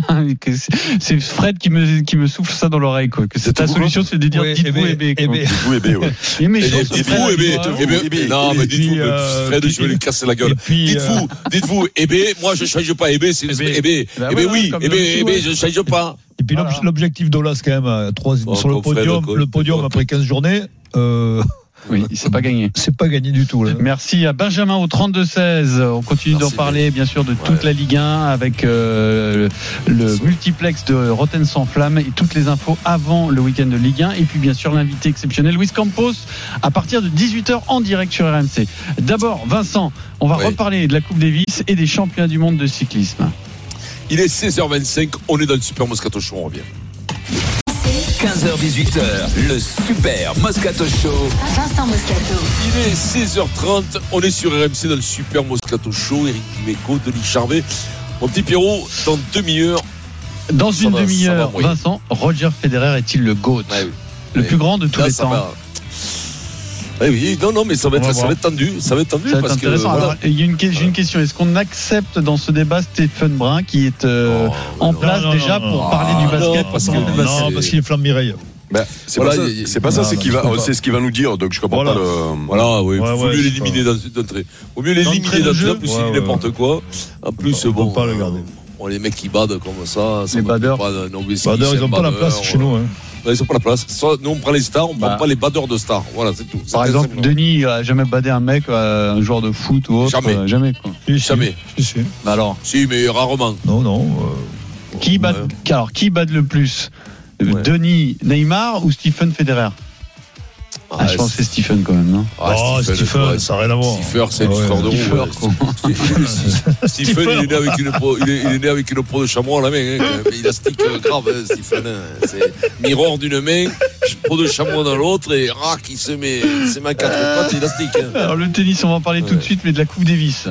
C'est Fred qui me qui me souffle ça dans l'oreille, quoi. Que c'est ta solution, c'est de dire ouais, dites-vous E B. Dites-vous E B, ouais. Dites-vous E B. Non, mais dites-vous, Fred, je vais lui casser la gueule. Dites-vous, dites-vous E B. Moi, je change pas E B, c'est E B. E B, oui. E B, E B, je change pas. Et puis l'objectif d'Olas, quand même, trois sur le podium, le podium après quinze journées. Oui, c'est pas gagné. C'est pas gagné du tout, là. Merci à Benjamin au trente-deux seize. On continue d'en parler, bien sûr, de toute ouais. la Ligue un avec euh, le multiplex de Rotten sans flamme et toutes les infos avant le week-end de Ligue un. Et puis, bien sûr, l'invité exceptionnel, Luis Campos, à partir de dix-huit heures en direct sur R M C. D'abord, Vincent, on va oui. reparler de la Coupe Davis et des championnats du monde de cyclisme. Il est seize heures vingt-cinq. On est dans le Super Moscato Show. On revient. quinze heures dix-huit heures, le Super Moscato Show. Vincent Moscato. Il est seize heures trente, on est sur R M C dans le Super Moscato Show. Eric Dimeco, Denis Charvet. Mon petit Pierrot, dans une demi-heure. Dans une va, demi-heure, Vincent, Roger Federer est-il le GOAT? Ouais, oui. Le oui. plus grand de tous Là, les temps va... Oui, oui, non, non, mais ça va être, ça va être tendu. Ça va être tendu. Ça va être parce intéressant. Que, voilà. Alors, il y a une, j'ai une question. Est-ce qu'on accepte dans ce débat Stéphane Brun qui est euh, oh, en non, place non, déjà non, pour non, parler non, du basket? Non, parce, que, non, non, parce qu'il est flamme Mireille. Ben, c'est voilà, pas ça, c'est pas ça, c'est, qu'il va, c'est ce qu'il va nous dire, donc je comprends voilà. pas le. Voilà, oui. Ouais, Vaut ouais, mieux l'éliminer d'entrée. Vaut mieux l'éliminer d'entrée, en plus il dit n'importe quoi. En plus, bon. On peut pas le garder. Bon, les mecs qui badent comme ça. Les badeurs. Badeurs, ils ont pas la place chez nous, hein. Ils n'ont pas la place. Soit nous on prend les stars, on ne bah. prend pas les badeurs de stars. Voilà, c'est tout. C'est Par exemple, simplement. Denis n'a jamais badé un mec, euh, un joueur de foot ou autre. Jamais. Euh, jamais. Quoi. Si, jamais. Si, si. Bah alors. Si, mais rarement. Non, non. Euh... Qui bade ouais. Alors, qui bade le plus ouais. Denis, Neymar ou Stephen Federer? Ah, ah, je pense que c'est Stephen quand même, non? Ah, oh, Stephen, Stephen ça n'a rien à voir. Stephen, c'est une histoire de roue. Stephen, il est né avec une pro, il est, il est né avec une pro de chamois à la main. Hein. Il a stick grave, hein, Stephen. C'est miroir d'une main, pro de chamois dans l'autre, et rac, il se met, il se met à quatre pattes, il a stick. Hein. Alors le tennis, on va en parler ouais. tout de suite, mais de la Coupe Davis.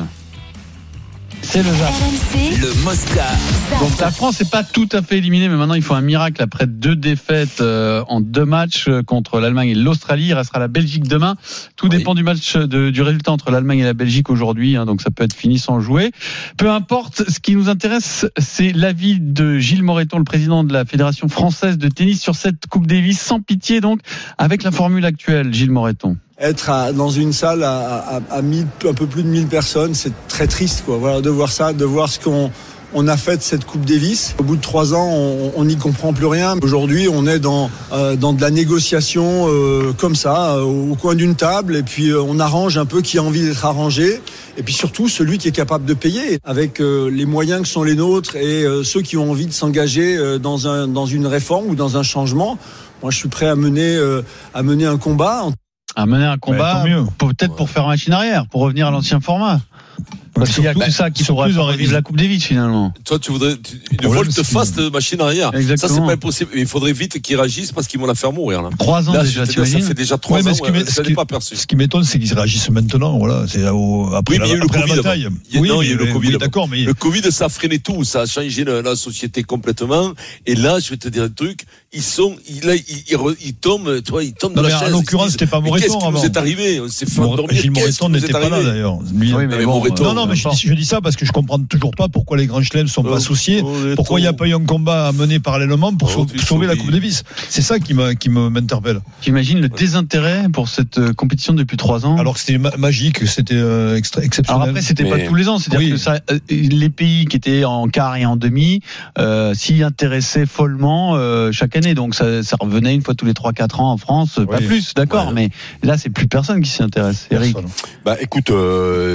C'est le Zap. Le Mosca. Donc la France n'est pas tout à fait éliminée, mais maintenant il faut un miracle après deux défaites euh, en deux matchs contre l'Allemagne et l'Australie. Il restera la Belgique demain. Tout oui. dépend du match de, du résultat entre l'Allemagne et la Belgique aujourd'hui, hein, donc ça peut être fini sans jouer. Peu importe, ce qui nous intéresse, c'est l'avis de Gilles Moreton, le président de la Fédération française de tennis, sur cette Coupe Davis, sans pitié donc, avec la formule actuelle. Gilles Moreton. Être à, dans une salle à, à, à mille, un peu plus de mille personnes, c'est très triste, quoi. Voilà, de voir ça, de voir ce qu'on on a fait de cette Coupe Davis. Au bout de trois ans, on n'y comprend plus rien. Aujourd'hui, on est dans euh, dans de la négociation euh, comme ça, euh, au coin d'une table, et puis euh, on arrange un peu qui a envie d'être arrangé, et puis surtout celui qui est capable de payer, avec euh, les moyens que sont les nôtres et euh, ceux qui ont envie de s'engager euh, dans un dans une réforme ou dans un changement. Moi, je suis prêt à mener euh, à mener un combat. À mener un combat, ouais, peut-être pour faire machine arrière, pour revenir à l'ancien format. Parce qu'il y a que ça qui pourrait faire revivre la Coupe Davis finalement. Toi, tu voudrais tu, une volte-face de machine arrière. Exactement. Ça, c'est pas impossible. Il faudrait vite qu'ils réagissent parce qu'ils vont la faire mourir. Là. Trois ans là, déjà, tu Ça fait déjà trois ouais, ans. Ce qui, ouais, ça n'est pas perçu. Ce qui m'étonne, c'est qu'ils réagissent maintenant. Voilà, c'est au, après oui, mais la, il y a eu le Covid. Bataille. Il y a, oui, non, il y a eu le Covid. Oui, d'accord, mais le Covid, ça a freiné tout. Ça a changé la, la société complètement. Et là, je vais te dire un truc. Ils sont, ils, là, ils, ils, ils tombent, tu vois, ils tombent non, dans la chaise. En l'occurrence, c'était pas Moreton. Qu'est-ce qui nous est arrivé? On s'est fait endormir. Gilles Moreton n'était pas là d'ailleurs. Non, non, mais je dis ça parce que je comprends toujours pas pourquoi les grands chelems ne sont pas associés, pourquoi il n'y a pas eu un combat à mener parallèlement pour sauver la Coupe Davis. C'est ça qui m'interpelle. J'imagine le désintérêt pour cette compétition depuis trois ans. Alors que c'était magique, c'était exceptionnel. Alors après, c'était pas tous les ans, c'est-à-dire que ça, les pays qui étaient en quart et en demi s'y intéressaient follement chaque année, donc ça, ça revenait une fois tous les trois quatre ans en France, oui. Pas plus, d'accord, ouais. Mais là c'est plus personne qui s'y intéresse. Eric. Bah écoute, euh,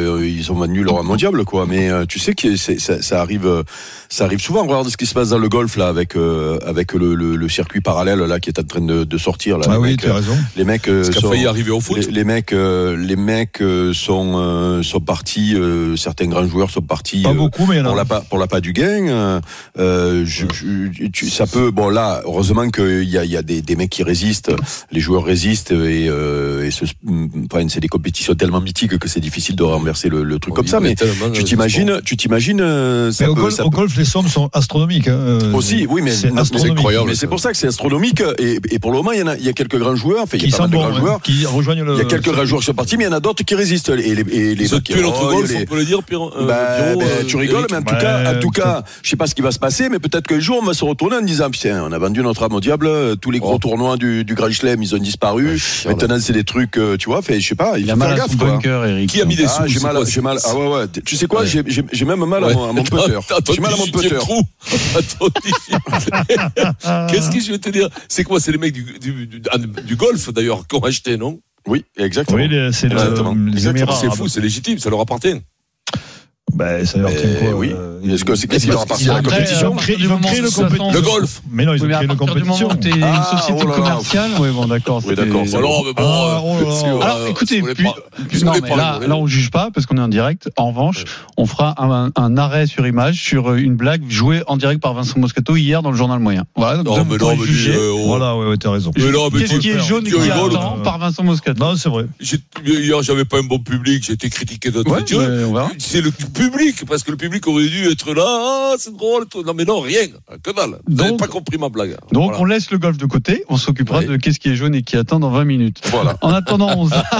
ils ont maintenu leur mondial, quoi. Mais euh, tu sais que c'est, ça, ça arrive, ça arrive souvent. Regarde ce qui se passe dans le golf là, avec euh, avec le, le, le circuit parallèle là qui est en train de, de sortir là. Ah les oui, mecs, tu as raison. Les mecs euh, sont, failli arriver au foot. Les, les mecs, euh, les mecs euh, sont euh, sont partis. Euh, certains grands joueurs sont partis. Pas euh, beaucoup, mais il y en a. Pour la pour la pas du gain. Euh, je, je, tu, ça peut. Bon là, heureusement qu'il y a il y a des, des mecs qui résistent. Les joueurs résistent et, euh, et ce, enfin, c'est des compétitions tellement mythiques que c'est difficile de renverser le, le truc on comme ça. Mais tu t'imagines, tu t'imagines. Ça mais peut, au, golf, ça au peut... golf, les sommes sont astronomiques. Hein. Aussi, oui, mais c'est, c'est incroyable. Mais c'est pour ça que c'est astronomique. Et, et pour le moment, il y en a, il y a quelques grands joueurs. Enfin, il y a pas mal de grands joueurs qui rejoignent le. Il y a quelques grands joueurs qui sont partis, mais il y en a d'autres qui résistent. Et les, et les. Ils ont tué notre golf, on peut le dire, Pierre. Bah, tu rigoles, mais en tout cas, en tout cas, je sais pas ce qui va se passer, mais peut-être qu'un jour on va se retourner en disant, putain, on a vendu notre âme au diable. Tous les gros tournois du du Grand Chelem, ils ont disparu. Maintenant, c'est des trucs, tu vois. Fait, je sais pas. Il faut faire gaffe, quoi. Qui a mis des sous? J'ai mal, j'ai mal. Ah ouais, ouais. Tu sais quoi? J'ai j'ai même mal à mon putter. J'ai mal à mon putter. Qu'est-ce que je vais te dire? C'est quoi? C'est les mecs du, du, du, du golf d'ailleurs qui ont acheté, non? Oui, exactement. Oui, c'est exactement. Le, exactement. C'est fou, c'est légitime, ça leur appartient. Ben, ça leur tient quoi? Oui. Euh, Est-ce que c'est qu'est-ce qui leur appartient à la compétition? Ils ont créé le golf. Mais non, ils ont créé une compétition. T'es une Ah, société oh là là. commerciale. Oui, bon, d'accord. Oui, d'accord. Alors, mais bon. Ah, oh là là. Alors, écoutez, puis, puis, non, mais là, là, on juge pas parce qu'on est en direct. En revanche, on fera un, un arrêt sur image sur une blague jouée en direct par Vincent Moscato hier dans le journal moyen. Voilà. Donc, non, mais non, mais juger. euh, on... Voilà, ouais, ouais, t'as raison. Mais non, mais qu'est-ce qui est jaune et qui attend par Vincent Moscato? Non, c'est vrai. Hier, j'avais pas un bon public, j'ai été critiqué d'autres ouais, dieux. C'est le public, parce que le public aurait dû être là, ah, c'est drôle. Non, mais non, rien. Que dalle. Vous n'avez pas compris ma blague. Donc, voilà. On laisse le golf de côté. On s'occupera oui. de qu'est-ce qui est jaune et qui attend dans vingt minutes. Voilà. En attendant, on zappe.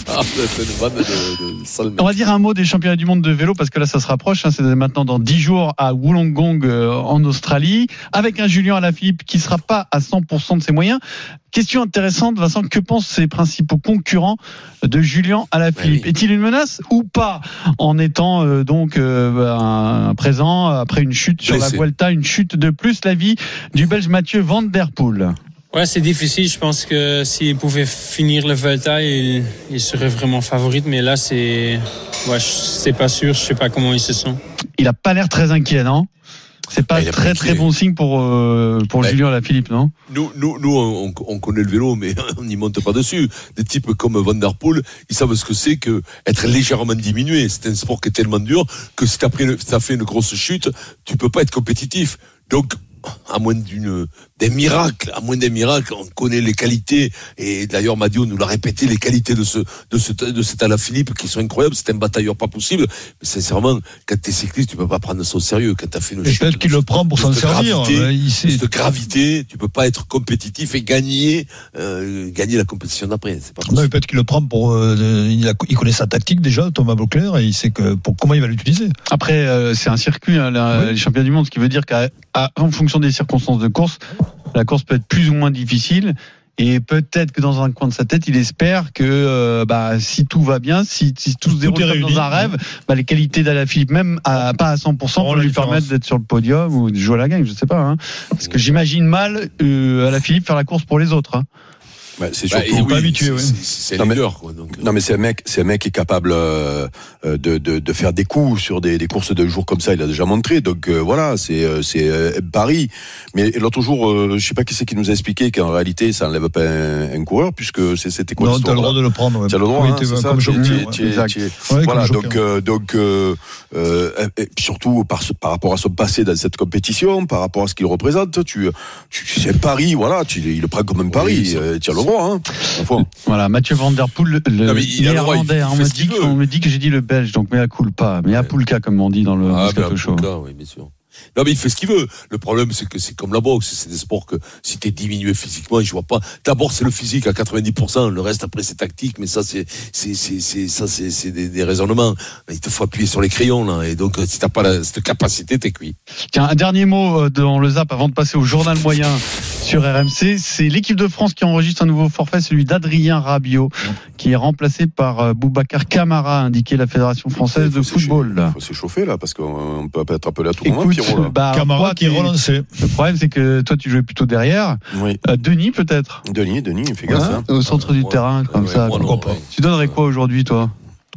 On va dire un mot des championnats du monde de vélo parce que là, ça se rapproche. Hein, c'est maintenant dans dix jours à Wollongong, euh, en Australie, avec un Julien Alaphilippe qui sera pas à cent pour cent de ses moyens. Question intéressante, Vincent, que pensent ses principaux concurrents de Julien Alaphilippe? Oui. Est-il une menace ou pas en étant euh, donc euh, un présent après une chute sur la Vuelta, une chute de plus, l'avis du Belge Mathieu Van Der Poel? Ouais, c'est difficile. Je pense que s'il pouvait finir le Vuelta, il, il serait vraiment favorite. Mais là, c'est, ouais, c'est pas sûr. Je sais pas comment il se sent. Il a pas l'air très inquiet, non? C'est pas ah, très très bon signe pour euh, pour bah, Julien Alaphilippe, non? Nous nous nous on, on connaît le vélo, mais on n'y monte pas dessus. Des types comme Van Der Poel, ils savent ce que c'est que être légèrement diminué. C'est un sport qui est tellement dur que si t'as pris, t'as fait une grosse chute, tu peux pas être compétitif. Donc à moins d'une des miracles, à moins des miracles, on connaît les qualités, et d'ailleurs Madio nous l'a répété, les qualités de ce de ce de cet Alaphilippe qui sont incroyables. C'est un batailleur pas possible, mais sincèrement, quand t'es cycliste, tu peux pas prendre ça au sérieux. Quand t'as fait une et chute, peut-être qu'il le prend pour s'en servir. Gravité, il sait... de gravité, tu peux pas être compétitif et gagner euh, gagner la compétition d'après. C'est pas possible. Non, mais peut-être qu'il le prend pour euh, il, a, il connaît sa tactique déjà, Thomas Voeckler, et il sait que pour comment il va l'utiliser. Après, euh, c'est un circuit, hein, la, oui. les championnats du monde, ce qui veut dire qu'en fonction des circonstances de course, la course peut être plus ou moins difficile, et peut-être que dans un coin de sa tête, il espère que euh, bah, si tout va bien, si, si tout se déroule comme dans un rêve, bah, les qualités d'Alaphilippe, même à, pas à cent pour cent, pour lui permettre d'être sur le podium ou de jouer à la gagne, je sais pas. Hein. Parce que j'imagine mal euh, Alaphilippe faire la course pour les autres. Hein. Bah, c'est surtout bah, oui, pas habitué. C'est, c'est, c'est non, leader, quoi, donc. Non mais c'est un mec, c'est un mec qui est capable euh, de, de de faire des coups sur des, des courses de jour comme ça. Il a déjà montré. Donc euh, voilà, c'est c'est euh, Paris. Mais l'autre jour, euh, je sais pas qui c'est qui nous a expliqué qu'en réalité ça n'enlève pas un, un coureur puisque c'est, c'était quoi l'histoire? Non, t'as le droit de le prendre. Ouais. T'as le droit, oui, hein, c'est ça. Tu, tu, tu, tu, ouais, voilà. Donc euh, donc euh, euh, et surtout par par rapport à son passé dans cette compétition, par rapport à ce qu'il représente, tu tu c'est Paris. Voilà, tu il le prend comme un Paris. Oui, euh, tu as le droit. Hein. Voilà, Mathieu Van Der Poel, le non, néerlandais. On me dit, on me dit que j'ai dit le belge, donc mais à culpa, mais à Poulka comme on dit dans le Moscato Show. Oui, bien sûr. Non mais il fait ce qu'il veut. Le problème c'est que c'est comme la boxe, c'est des sports que si t'es diminué physiquement, je vois pas. D'abord c'est le physique à quatre-vingt-dix pour cent, le reste après c'est tactique, mais ça c'est c'est c'est c'est ça c'est c'est des, des raisonnements. Il te faut appuyer sur les crayons là, et donc si t'as pas la, cette capacité, t'es cuit. Tiens, un dernier mot dans le zap avant de passer au journal moyen sur R M C, c'est l'équipe de France qui enregistre un nouveau forfait, celui d'Adrien Rabiot, qui est remplacé par Boubacar Camara, indiqué la Fédération française de football. Il faut s'échauffer là, parce qu'on peut pas être appelé à tout moment. Écoute, bah, Camara qui est relancé. Le problème, c'est que toi, tu jouais plutôt derrière. Oui. Euh, Denis, peut-être. Denis, Denis, fais gaffe. Ouais, hein. Au centre du ouais, terrain, comme ouais, ça. Ouais, non, pas. Ouais. Tu donnerais quoi aujourd'hui, toi?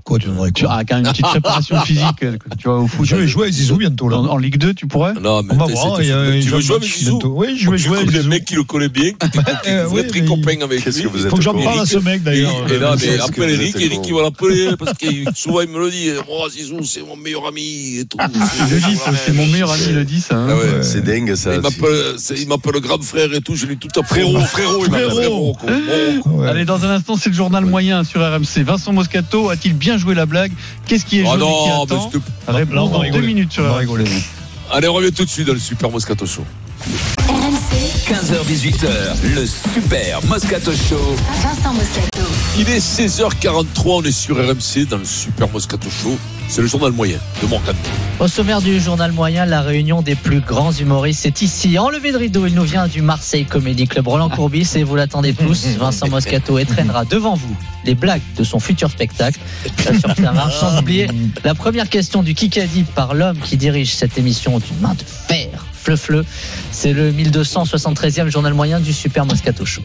Quoi, tu donnerais Tu as quand même une petite préparation physique, tu vois, au foot. Je vais jouer avec Zizou bientôt, là. En, en Ligue deux, tu pourrais? Non, mais on va voir, il y a, tu veux jouer avec Zizou? Oui, je vais jouer avec Zizou. Le mec qui le connaît bien, qui vous êtes très copain avec lui. Il faut que j'en parle à ce mec, d'ailleurs. Et là, mais appelle Eric, Eric, il va l'appeler, parce que souvent, il me le dit. Oh, Zizou, c'est mon meilleur ami et tout. Le dix, c'est mon meilleur ami, le dix. Ah ouais, c'est dingue, ça. Il m'appelle grand frère et tout, je lui tout à frérot, frérot, il m'appelle frérot. Allez, dans un instant, c'est le journal moyen sur R M C. Vincent Moscato a-t-il bien joué la blague? Qu'est-ce qui est joli qui attend? Réponse dans deux minutes sur R M C. Allez, on revient tout de suite dans le Super Moscato Show. R M C, quinze heures dix-huit heures, le Super Moscato Show. Vincent Moscato. Il est seize heures quarante-trois, on est sur R M C dans le Super Moscato Show. C'est le journal moyen de Morgan. Au sommaire du journal moyen, la réunion des plus grands humoristes est ici. Enlevé de rideau, il nous vient du Marseille Comedy Club Roland Courbis et vous l'attendez tous. Vincent Moscato étraînera devant vous les blagues de son futur spectacle. Ça surprendra. Sans oublier la première question du Kikadi par l'homme qui dirige cette émission d'une main de fer. Fleu-fleu. C'est le mille deux cent soixante-treizième journal moyen du Super Moscato Show.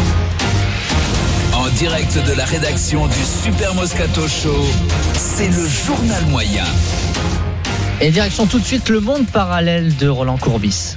En direct de la rédaction du Super Moscato Show, c'est le journal moyen. Et direction tout de suite le monde parallèle de Roland Courbis.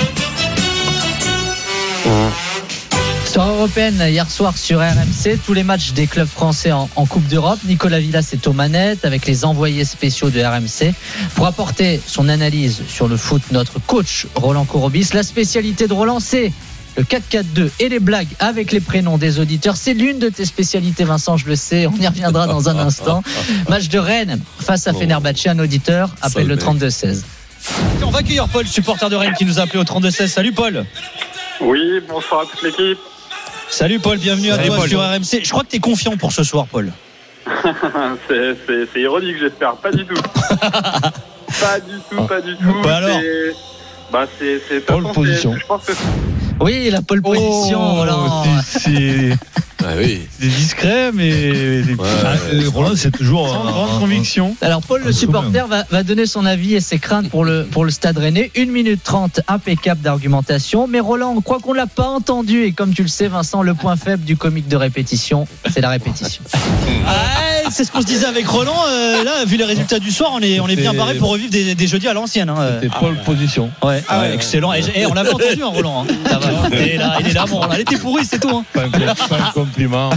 Soirée européenne hier soir sur R M C, tous les matchs des clubs français en, en Coupe d'Europe. Nicolas Villas est aux manettes avec les envoyés spéciaux de R M C pour apporter son analyse sur le foot. Notre coach Roland Courbis, la spécialité de Roland, c'est le quatre quatre deux et les blagues avec les prénoms des auditeurs. C'est l'une de tes spécialités, Vincent, je le sais. On y reviendra dans un instant. Match de Rennes face à Fenerbahçe. Un auditeur appelle le trente-deux seize. On va accueillir Paul, supporter de Rennes, qui nous a appelé au trente-deux seize. Salut Paul. Oui, bonsoir à toute l'équipe. Salut Paul, bienvenue Salut à toi Paul. Sur R M C. Je crois que tu es confiant pour ce soir, Paul. c'est, c'est, c'est ironique, j'espère. Pas du tout. Pas du tout, pas du tout. Bah alors c'est... Bah c'est, c'est pole position. Je pense que oui, la pole position, oh, Roland. C'est, c'est... Ah oui. C'est discret, mais ouais, ouais, Roland, c'est toujours sans un, grande un, conviction. Alors Paul, le supporter, va, va donner son avis et ses craintes pour le pour le Stade Rennais. une minute trente, impeccable d'argumentation. Mais Roland, on croit qu'on l'a pas entendu. Et comme tu le sais, Vincent, le point faible du comique de répétition, c'est la répétition. Ah, c'est ce qu'on se disait avec Roland. Euh, là, vu les résultats du soir, on est on est bien barré pour revivre des, des jeudis à l'ancienne. Hein. C'était pole position. Ouais, ah ouais, excellent. Et, et on l'avait entendu, hein, Roland. Hein. Ça va. Il est là, il est là. Bon, elle était pourrie, c'est tout. Hein. Pas un, pas un compliment.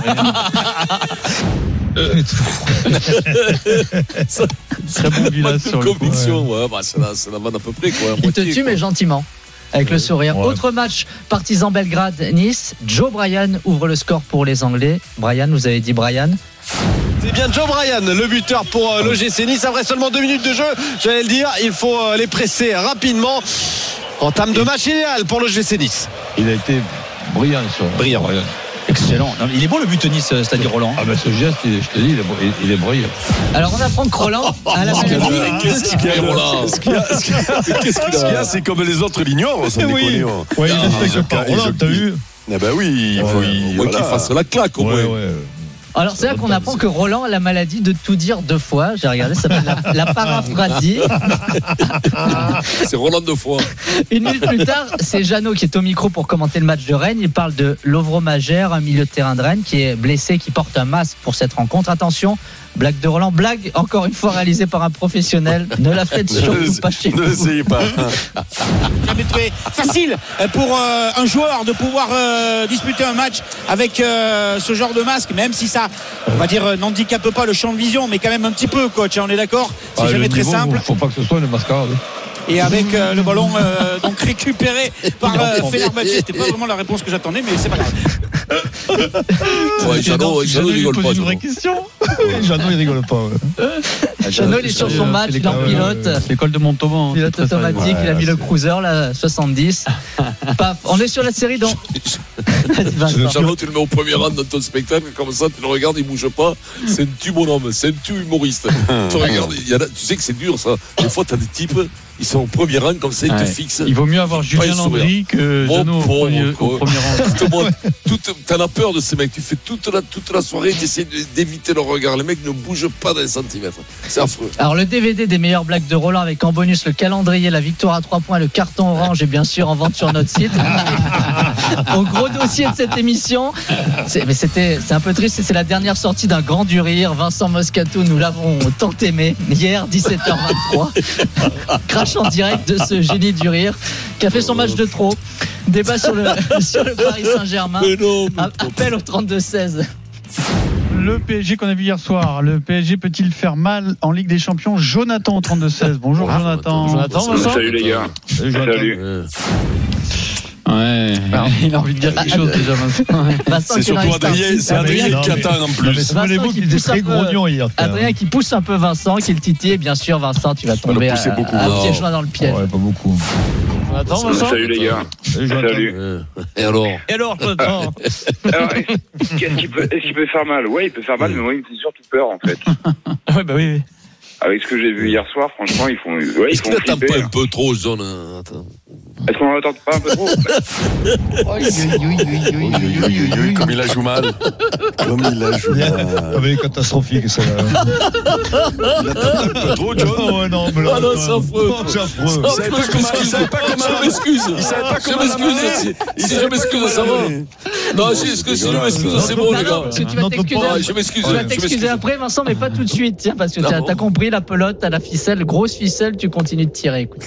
Très bon Villas sur le conviction, ouais, bah, c'est, la, c'est la vanne à peu près quoi. Il te tue mais gentiment. Avec ouais. le sourire. Ouais. Autre match, Partizan Belgrade-Nice. Joe Bryan ouvre le score pour les Anglais. Bryan, vous avez dit Bryan. C'est bien Joe Bryan, le buteur pour l'O G C Nice. Après seulement deux minutes de jeu, j'allais le dire, il faut les presser rapidement. Entame de match idéal pour l'O G C Nice. Il a été brillant, ça. Brillant. brillant. Excellent. Non, il est beau le but Nice, c'est-à-dire Roland. Ah ben ce geste, je te dis, il est, il est brillant. Alors on apprend que Roland a la maladie. Qu'est-ce qu'il y a, Roland? Ce qu'il y a, ce qu'il y a, c'est comme les autres l'ignorent, ça me déconne. Oui, il respecte pas. Roland, t'as vu? Ah ben oui, il faut qu'il fasse la claque au moins. Alors c'est là qu'on apprend que Roland a la maladie de tout dire deux fois. J'ai regardé, ça s'appelle la, la paraphrasie. C'est Roland deux fois. Une minute plus tard, c'est Jeannot qui est au micro pour commenter le match de Rennes. Il parle de Lovro Magère, un milieu de terrain de Rennes qui est blessé, qui porte un masque pour cette rencontre. Attention, blague de Roland, blague encore une fois réalisée par un professionnel. Ne la faites surtout pas chez vous. Ne l'essayez pas. Jamais trouvé facile pour euh, un joueur de pouvoir euh, disputer un match avec euh, ce genre de masque, même si ça, on va dire, n'handicape pas le champ de vision, mais quand même un petit peu, coach. On est d'accord? C'est ah, jamais très niveau, simple. Il ne faut pas que ce soit une mascarade. Et avec euh, le ballon euh, donc récupéré par euh, Fenerbahçe, c'était pas vraiment la réponse que j'attendais, mais c'est pas grave. Ouais, Jeannot, Jeannot il rigole pas. C'est une vraie question. Jeannot il rigole pas. Ouais. Jeannot il est sur son match, il est en pilote. L'école de Montauban. Pilote automatique, il a mis le cruiser là, soixante-dix. Paf, on est sur la série donc. Jeannot, tu le mets au premier rang dans ton spectacle, comme ça tu le regardes, il bouge pas. C'est un tube bonhomme, c'est un tube humoriste. Tu regardes, il y a, tu sais que c'est dur ça. Des fois, tu as des types. Ils sont au premier rang comme ça, ils ouais. te fixent. Il vaut mieux avoir Julien Landry que Jeannot au premier, au premier rang. T'en as peur de ces mecs. Tu fais toute la, toute la soirée, tu essaies d'éviter le regard. Les mecs ne bougent pas d'un centimètre. C'est affreux. Alors, le D V D des meilleures blagues de Roland avec en bonus le calendrier, la victoire à trois points, le carton orange et bien sûr en vente sur notre site. Au gros dossier de cette émission. C'est, mais c'était, c'est un peu triste. C'est la dernière sortie d'un grand du rire. Vincent Moscato, nous l'avons tant aimé. Hier, dix-sept heures vingt-trois. Crash en direct de ce génie du rire qui a fait son match de trop. Débat sur le, sur le Paris Saint-Germain. Appel au trente-deux seize. Le P S G qu'on a vu hier soir, le P S G peut-il faire mal en Ligue des Champions? Jonathan au trente-deux seize. Bonjour ah, Jonathan. Jonathan, Jonathan Salut les gars. Salut. Salut. Ouais. Alors, il a envie de dire quelque chose déjà. Vincent. C'est surtout Adrien, c'est Adrien qui attend en plus. Souvenez-vous qu'il était très grognon hier. Adrien qui pousse un peu Vincent, qui le titille. Bien sûr, Vincent, tu vas tomber à, à pieds joints dans le piège. Ouais, pas beaucoup. Jonathan, Vincent. Salut les gars. Salut. Et alors Et alors, Jonathan. Alors, est-ce qu'il peut, est-ce qu'il peut faire mal? Ouais, il peut faire mal, mais moi, il me fait surtout peur en fait. Ouais, bah oui, oui. Avec ce que j'ai vu hier soir, franchement, ils font. Ouais, est-ce qu'il n'attend pas un peu trop, Zone? Est-ce qu'on n'entend pas un peu trop? Comme il la joue mal. Comme il la joue mal. C'est catastrophique, ça. Il attend un peu trop, John. Oh, non, mais là. Ah non, c'est affreux. C'est affreux. Il savait pas comment. Il savait pas comment. Je m'excuse. Il savait pas comment. Je m'excuse. Si je m'excuse, ça va. Non, si je m'excuse, c'est bon, les gars. Tu vas t'excuser. Je m'excuse. Tu vas t'excuser après, Vincent, mais pas tout de suite. Tiens, parce que t'as compris la pelote, t'as la ficelle, grosse ficelle, tu continues de tirer. Écoute.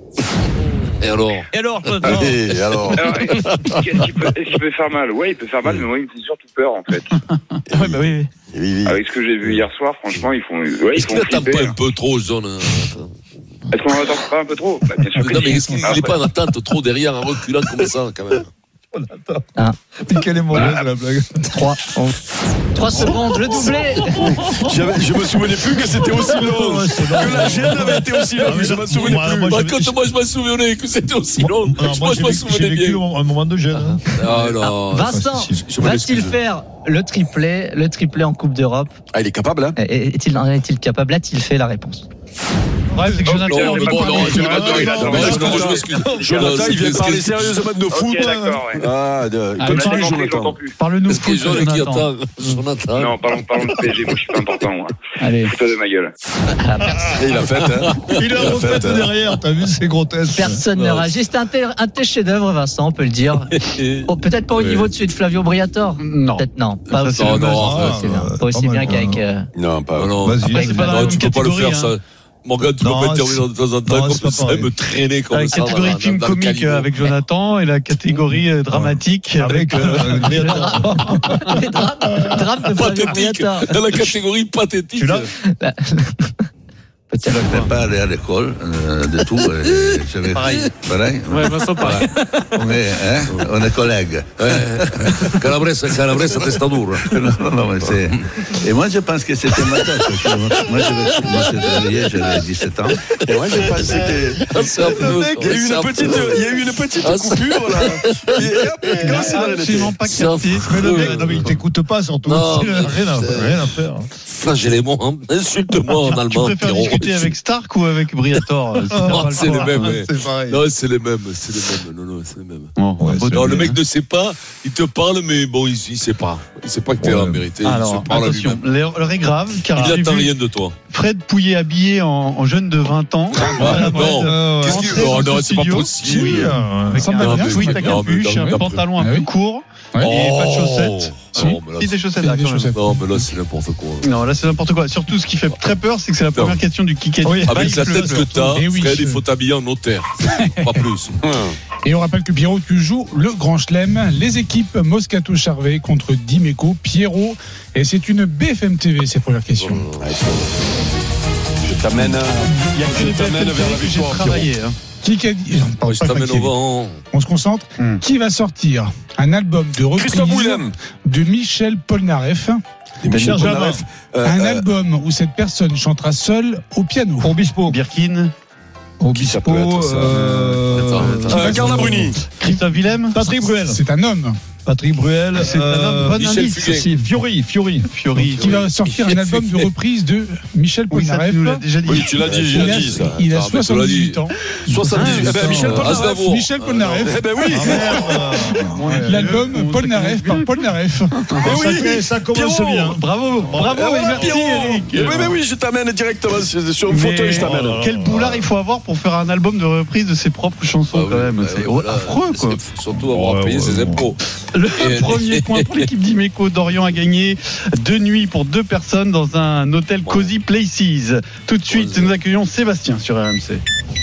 Et alors Et alors, Et alors, alors est-ce, qu'il peut, est-ce qu'il peut faire mal? Ouais, il peut faire mal, mais moi, il me fait surtout peur, en fait. Ouais, bah oui, oui. oui, oui. Avec ce que j'ai vu hier soir, franchement, ils font. Ouais, est-ce qu'il n'attend pas un peu trop, Zone? Est-ce qu'on n'entend pas un peu trop? Bah, bien sûr que non, si. mais est-ce qu'il n'est pas en attente trop derrière, en reculant comme ça, quand même? On attend. Ah. Quelle est mauvaise la blague. trois trois secondes, le doublé. J'avais, je me souvenais plus que c'était aussi long. Que la gêne avait été aussi longue. Je me souvenais moi, plus. Moi, bah, quand moi je me souvenais que c'était aussi long, moi, moi, moi je me souvenais bien. Un moment de gêne. Ah, non. Vincent, va-t-il faire le triplé, le triplé en Coupe d'Europe? Ah, il est capable, hein? Est-il, est-il capable? A-t-il fait la réponse? Ouais, c'est que Jonathan, non, non, non, non, je m'excuse. Jonathan, il vient parler sérieusement de foot. Ok, d'accord, ouais. Ah, continue, Jonathan. Parle-nous foot, Jonathan. Non, parlons, parlons de P S G. Moi, je suis pas important, moi. Allez. Fous-toi de ma gueule. Il a fait, hein. Il a refait derrière, t'as vu, c'est grotesque. Personne ne réagit. C'est un de tes chefs-d'œuvre, Vincent, on peut le dire. Peut-être pas au niveau de celui de Flavio Briatore. Non. Peut-être non. Pas aussi bien. Pas aussi bien qu'avec. Non, pas. Non, tu peux pas le faire, ça. Morgane, tu non, peux pas intervenir de temps en temps comme ça, me traîner comme la ça. La catégorie dans, film dans comique avec Jonathan et la catégorie euh, dramatique ouais. avec. Euh, les drames, les drames, drames de pathétique. Dans la catégorie pathétique. Tu l'as Je ne vais pas aller à l'école euh, de tout. Euh, je vais... Pareil. Pareil. Ouais, Vincent, pareil. On est, hein, on est collègues. Calabresa, Calabresa, testadour. Non, non, non, mais c'est. Et moi, je pense que c'était ma tâche. Moi, je commencé à travailler, j'avais dix-sept ans. Et moi, je pense que. C'est affreux. Il y a eu une petite, il y a eu une petite coupure, là. Il n'a absolument pas capté. Non, mais il t'écoute pas, surtout. Rien à faire. Flagellez-moi, insulte-moi en allemand. Tu préfères discuter avec Stark ou avec Briatore? C'est les mêmes. Non, c'est les mêmes. C'est les mêmes. Non, non, c'est les mêmes. Bon, ouais, non, le mec ne sait pas. Il te parle, mais bon, il, il sait pas. Il sait pas que t'es ouais. la vérité. Alors, il se parle attention, l'heure est grave, car il n'attend rien de toi. Fred Pouillet habillé en, en jeune de vingt ans. Ah, non, euh, qu'est-ce qu'il oh, non, c'est pas possible. Oui, euh, avec un sweat à capuche, un pantalon un peu court. Ouais. Et pas de chaussettes. Si, non, là, si des chaussettes là, quand même. Non, mais là, c'est n'importe quoi. Non, là, c'est n'importe quoi. Surtout, ce qui fait très peur, c'est que c'est la première non. question du Kikadi. Oui, avec la tête que t'as, Fred, il faut t'habiller en notaire. Pas plus. Et on rappelle que Pierrot, tu joues le Grand Chelem, les équipes Moscato Charvet contre Dimeco. Pierrot, et c'est une B F M T V, ces premières questions. Je t'amène, il y a que je t'amène vers la victoire, Pierrot. Qui a dit oh, je t'amène au vent. On se concentre. Hmm. Qui va sortir un album de reprise de Michel Polnareff? Michel Polnareff. Euh, un euh, album où cette personne chantera seule au piano. Obispo. Birkin. Obispo. Euh, euh, Carla Bruni. Christophe Willem. Patrick Bruel. C'est un homme. Patrick Bruel. C'est euh, un bon Michel indice. Fugain. C'est Fiori. Fiori. Fiori. Qui va sortir un album de reprise de Michel Polnareff. Oui, déjà dit. Oui, tu l'as dit, j'ai il a, dit ça. Il a soixante-dix-huit ans. soixante-dix-huit. Ah, eh ben, Michel Polnareff. Michel Polnareff. Eh ben oui. L'album Polnareff par Polnareff. Oui, ça commence bien. Bravo, bravo, et merci Eric. Oui, mais oui, je t'amène directement sur un fauteuil, je t'amène. Quel boulard il faut avoir pour faire un album de reprise de ses propres chansons, quand même. C'est affreux, quoi. Surtout avoir payé ses impôts. Le premier point pour l'équipe d'Imeco. Dorian a gagné deux nuits pour deux personnes dans un hôtel Cozy Places. Tout de suite, nous accueillons Sébastien sur R M C.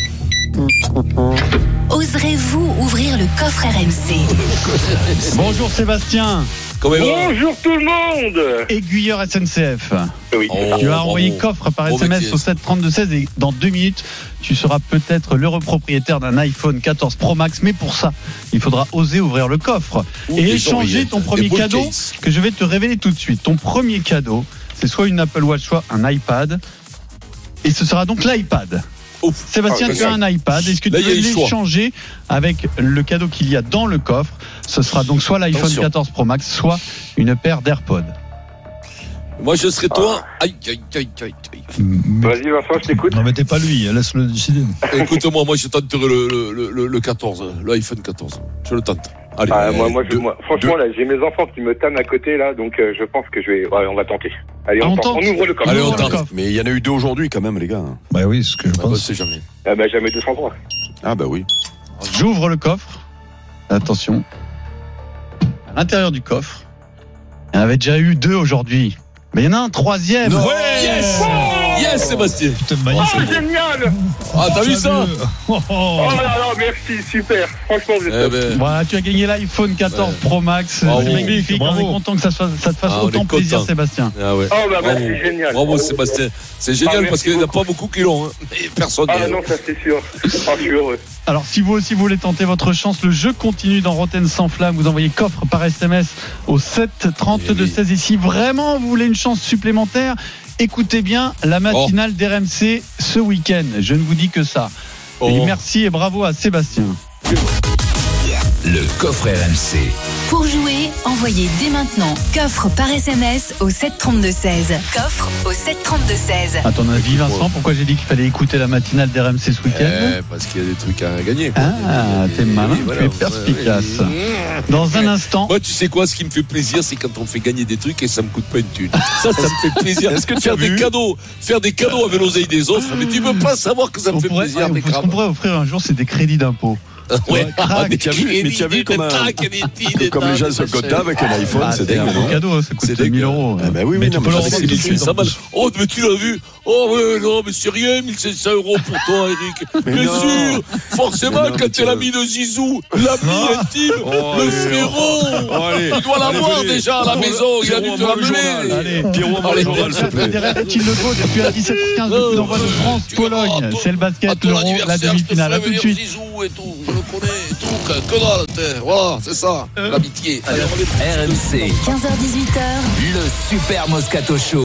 Oserez-vous ouvrir le coffre R M C? Bonjour Sébastien. Bonjour tout le monde. Aiguilleur S N C F. Oui. Oh, tu as envoyé bravo. Coffre par S M S au sept trente-deux seize et dans deux minutes, tu seras peut-être l'heureux propriétaire d'un iPhone quatorze Pro Max. Mais pour ça, il faudra oser ouvrir le coffre Ouh, et échanger ton premier cadeau que je vais te révéler tout de suite. Ton premier cadeau, c'est soit une Apple Watch, soit un iPad. Et ce sera donc l'iPad. Ouf. Sébastien, ah, tu as un iPad. Est-ce que là, tu veux l'échanger avec le cadeau qu'il y a dans le coffre? Ce sera donc soit l'iPhone Attention. quatorze Pro Max, soit une paire d'AirPods. Moi, je serais toi. Aïe, aïe, aïe, aïe, aïe. Vas-y, Vincent, je t'écoute. Non, mais t'es pas lui, laisse-le décider. Écoute-moi, moi, je tenterai le, le, le, le quatorze, l'iPhone quatorze. Je le tente. Allez, ah, moi, moi, je, moi, franchement, deux. Là, j'ai mes enfants qui me tannent à côté, là, donc euh, je pense que je vais. Ouais, on va tenter. Allez, on, on, tente. on ouvre le coffre. Allez, on tente. Mais il y en a eu deux aujourd'hui, quand même, les gars. Bah oui, c'est ce que je pense. Bah, c'est jamais. Ah, bah, jamais deux cent trois. Ah, bah oui. J'ouvre le coffre. Attention. À l'intérieur du coffre, il y en avait déjà eu deux aujourd'hui. Mais il y en a un troisième. Ouais, yes, oh yes, Sébastien. Putain, oh, génial. Ah, t'as vu ça? Oh, oh là là, merci, super. Franchement, j'espère. Eh ben. Voilà, tu as gagné l'iPhone quatorze ouais. Pro Max. Bravo. C'est magnifique. On est content que ça, ça te fasse ah, autant plaisir, content. Sébastien. Ah ouais. Oh bah merci, c'est génial. Bravo, Sébastien. C'est génial ah, parce qu'il n'y en a pas beaucoup qui l'ont. Hein. Personne. Ah non, ça c'est sûr. Oh, je suis heureux. Alors, si vous aussi voulez tenter votre chance, le jeu continue dans Rotten sans flamme. Vous envoyez coffre par S M S au sept trente-deux seize. Et si vraiment vous voulez une chance supplémentaire, écoutez bien la matinale oh. d'R M C ce week-end. Je ne vous dis que ça. Oh. Et merci et bravo à Sébastien. Le coffre R M C. Pour jouer, envoyez dès maintenant coffre par S M S au sept trente-deux seize. Coffre au sept trente-deux seize. À ton avis, Vincent, pourquoi j'ai dit qu'il fallait écouter la matinale d'R M C ce week-end? eh, Parce qu'il y a des trucs à gagner. Quoi. Ah, t'es malin, voilà, tu es perspicace. Dans un instant. Moi, tu sais quoi, ce qui me fait plaisir, c'est quand on fait gagner des trucs et ça me coûte pas une thune. Ça, ça me fait plaisir. Est-ce que tu faire as des vu cadeaux, faire des cadeaux avec l'oseille des autres, mais tu veux pas savoir que ça me on fait pourrait, plaisir. Ouais, ce qu'on pourrait offrir un jour, c'est des crédits d'impôt. Ouais, ah, mais tu as vu, mais tu as vu comme, un, comme les gens se cotent avec un iPhone, ah, c'est dingue. C'est un cadeau, ça coûte mille euros. Ah, bah oui, mais oui, tu non, peux mais leur c'est c'est ça mal. Oh, mais tu l'as vu? Oh, ouais, non, mais c'est rien, mille cinq cents euros pour toi, Eric. Bien sûr, forcément, quand t'es l'ami de Zizou, l'ami intime, le frérot, tu dois l'avoir déjà à la maison, il a dû te l'amener. Pierrot, moi, le journal, s'il te plaît. Est-il le go depuis à dix-sept heures quinze, le coup d'envoi de France-Pologne. C'est le basket, l'Euro, la demi-finale. À tout de suite. Et tout, je le connais, tout, que dalle, voilà, c'est ça, l'amitié. R M C, quinze heures dix-huit heures, le Super Moscato Show.